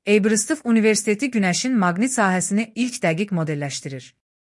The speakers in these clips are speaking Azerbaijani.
Aberystwyth Universiteti Günəşin maqnit sahəsini ilk dəqiq modelləşdirir.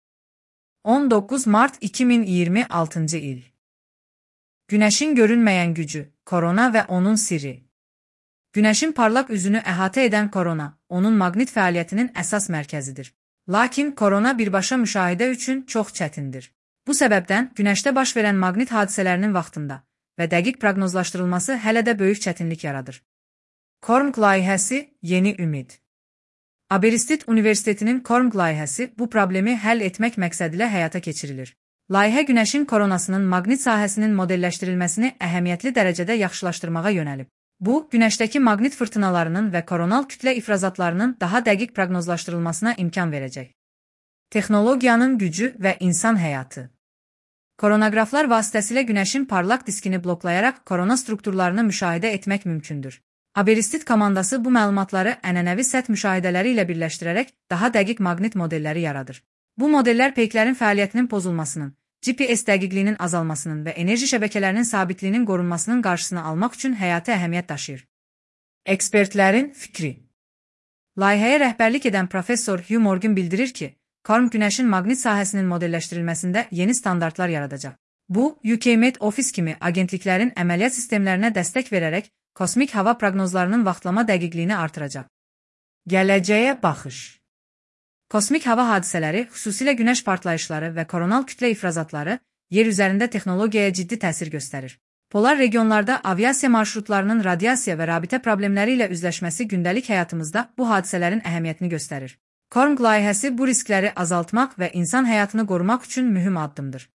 19 mart 2026-cı il. Günəşin görünməyən gücü, korona və onun sirri. Günəşin parlaq üzünü əhatə edən korona, onun maqnit fəaliyyətinin əsas mərkəzidir. Lakin korona birbaşa müşahidə üçün çox çətindir. Bu səbəbdən Günəşdə baş verən maqnit hadisələrinin vaxtında və dəqiq proqnozlaşdırılması hələ də böyük çətinlik yaradır. CORMG layihəsi Yeni Ümid. Aberystwyth Universitetinin CORMG layihəsi bu problemi həll etmək məqsədilə həyata keçirilir. Layihə Günəşin koronasının maqnit sahəsinin modelləşdirilməsini əhəmiyyətli dərəcədə yaxşılaşdırmağa yönəlib. Bu, Günəşdəki maqnit fırtınalarının və koronal kütlə ifrazatlarının daha dəqiq proqnozlaşdırılmasına imkan verəcək. Texnologiyanın gücü və insan həyatı. Koronoqraflar vasitəsilə Günəşin parlaq diskini bloklayaraq korona strukturlarını müşahidə etmək mümkündür. Aberystwyth komandası bu məlumatları ənənəvi səth müşahidələri ilə birləşdirərək daha dəqiq maqnit modelləri yaradır. Bu modellər peyklərin fəaliyyətinin pozulmasının, GPS dəqiqliyinin azalmasının və enerji şəbəkələrinin sabitliyinin qorunmasının qarşısını almaq üçün həyati əhəmiyyət daşıyır. Ekspertlərin fikri. Layihəyə rəhbərlik edən professor Hugh Morgan bildirir ki, CORMG Günəşin maqnit sahəsinin modelləşdirilməsində yeni standartlar yaradacaq. Bu, UK Met Office kimi agentliklərin əməliyyat sistemlərinə dəstək verərək kosmik hava proqnozlarının vaxtlama dəqiqliyini artıracaq. Gələcəyə baxış. Kosmik hava hadisələri, xüsusilə günəş partlayışları və koronal kütlə ifrazatları yer üzərində texnologiyaya ciddi təsir göstərir. Polar regionlarda aviasiya marşrutlarının radiasiya və rabitə problemləri ilə üzləşməsi gündəlik həyatımızda bu hadisələrin əhəmiyyətini göstərir. CORMG layihəsi bu riskləri azaltmaq və insan həyatını qorumaq üçün mühüm addımdır.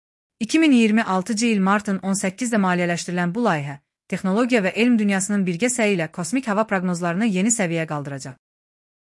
2026-cı il martın 18-də maliyyələşdirilən bu layihə, texnologiya və elm dünyasının birgə səyi ilə kosmik hava proqnozlarını yeni səviyyəyə qaldıracaq.